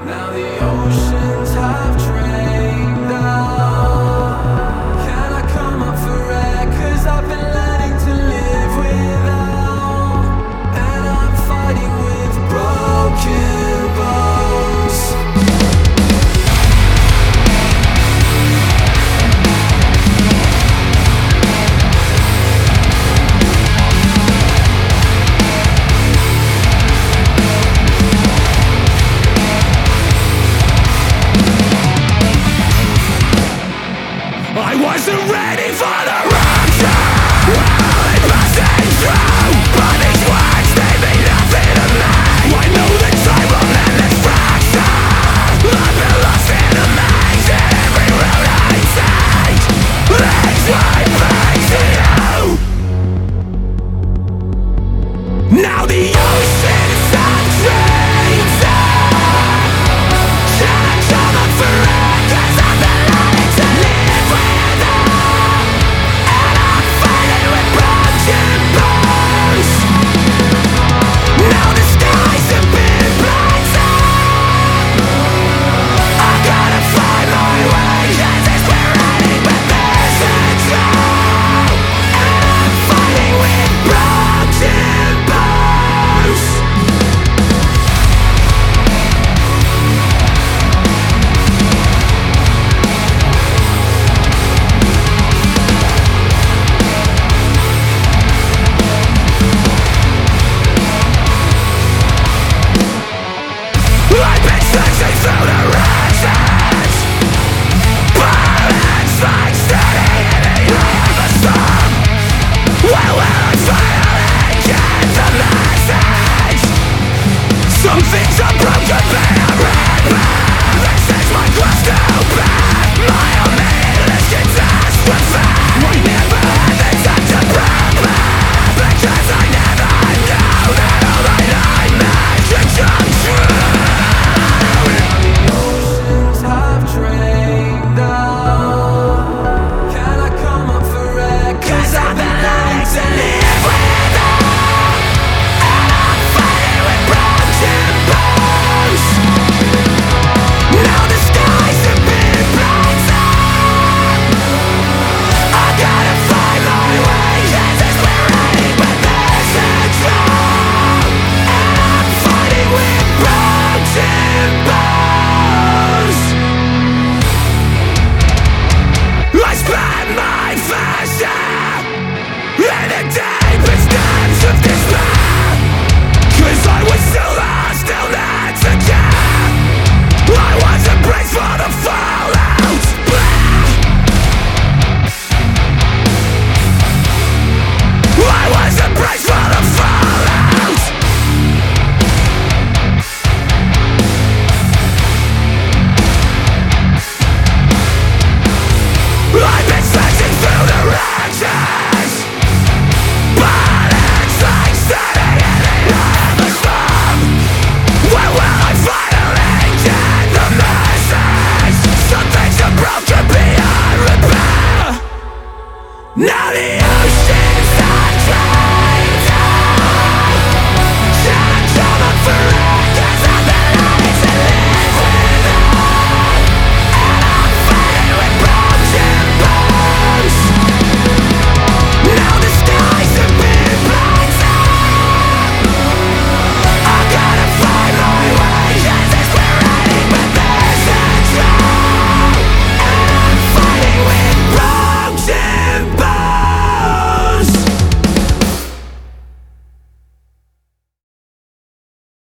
Now the oceans have drained out. Can I come up for air? 'Cause I've been learning to live without. And I'm fighting with broken bones. I wasn't ready for the rupture. Well, passing through, but these words, they mean nothing to me. I know that time will mend this fracture. I've been lost in a maze, and every road I take leads right back to you. Now the oceans have drained out. Can I come up for air? 'Cause I've been learning to live without. And I'm fighting with broken bones. Now the skies have been blinded. I gotta find my way, 'cause it's we're heading, but there's a drought. And I'm fighting with broken bones. I've been searching through the rations, bullets like steady in the eye of a storm. When will I finally get the message? Some things are broken, but I'm red. This is my quest to open my own needless catastrophe. I never had the time to prepare, because I never knew that all my nightmares could come true. Oceans have drained out. Can I come up for air? 'Cause I've been learning to live without. And I'm fighting with broken bones. Now the skies have been blinded. I gotta find my way, 'cause it's we're heading, but there's a drought. And I'm fighting with broken bones. I spend my